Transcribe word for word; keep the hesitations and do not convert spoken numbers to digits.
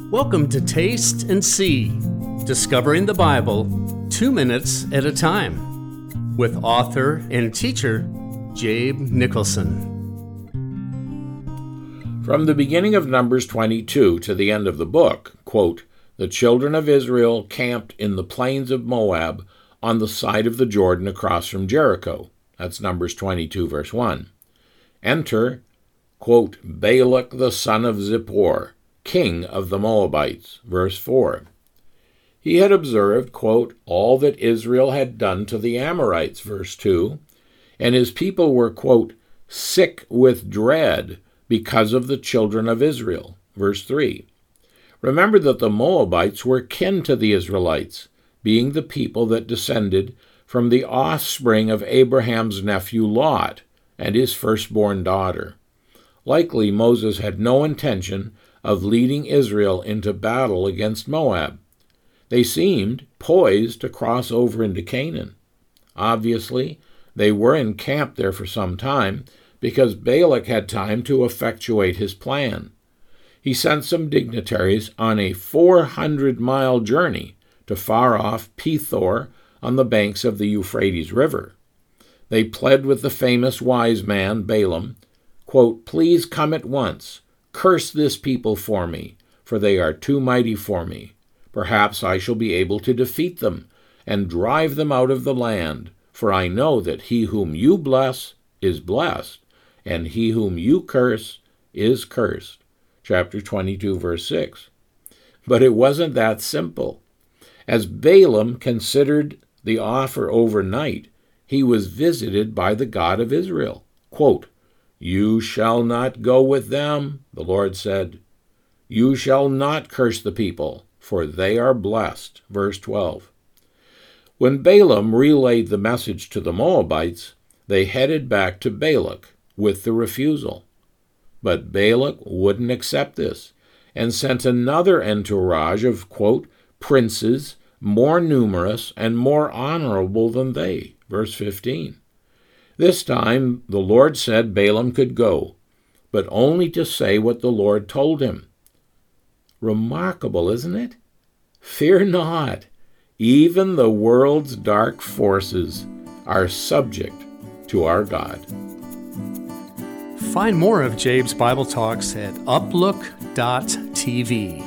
Welcome to Taste and See, discovering the Bible two minutes at a time, with author and teacher Jabe Nicholson. From the beginning of Numbers twenty-two to the end of the book, quote, the children of Israel camped in the plains of Moab on the side of the Jordan across from Jericho. That's Numbers twenty-two, verse one. Enter, quote, Balak the son of Zippor, king of the Moabites, verse four. He had observed, quote, all that Israel had done to the Amorites, verse two, and his people were, quote, sick with dread because of the children of Israel, verse three. Remember that the Moabites were kin to the Israelites, being the people that descended from the offspring of Abraham's nephew Lot and his firstborn daughter. Likely Moses had no intention of leading Israel into battle against Moab. They seemed poised to cross over into Canaan. Obviously, they were encamped there for some time because Balak had time to effectuate his plan. He sent some dignitaries on a four hundred mile journey to far-off Pethor on the banks of the Euphrates River. They pled with the famous wise man Balaam, quote, please come at once. Curse this people for me, for they are too mighty for me. Perhaps I shall be able to defeat them and drive them out of the land, for I know that he whom you bless is blessed, and he whom you curse is cursed. Chapter twenty-two, verse six. But it wasn't that simple. As Balaam considered the offer overnight, he was visited by the God of Israel. Quote, you shall not go with them, the Lord said. You shall not curse the people, for they are blessed. Verse twelve. When Balaam relayed the message to the Moabites, they headed back to Balak with the refusal. But Balak wouldn't accept this and sent another entourage of, quote, princes more numerous and more honorable than they. Verse fifteen. This time the Lord said Balaam could go, but only to say what the Lord told him. Remarkable, isn't it? Fear not. Even the world's dark forces are subject to our God. Find more of Jabe's Bible Talks at uplook dot t v.